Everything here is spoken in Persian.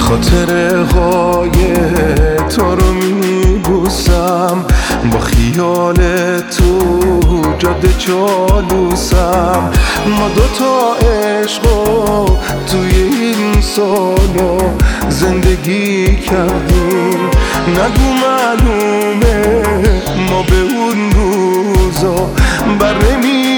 خاطره های تو رو میبوسم، با خیال تو جاده چالوسم. ما دوتا عشقو توی این سالا زندگی کردیم، نگو معلومه ما به اون روزا بر